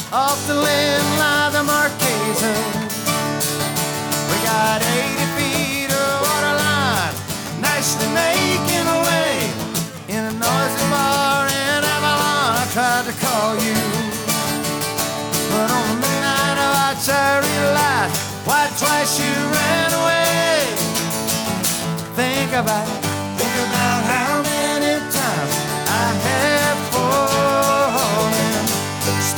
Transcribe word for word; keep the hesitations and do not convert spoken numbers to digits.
off the limb lie the Marquesas. We got eighty feet of water line, nicely making a way in a noisy bar in Avalon. I tried to call you, but on the midnight of our cherry light, why twice you ran away. Think about it, think about how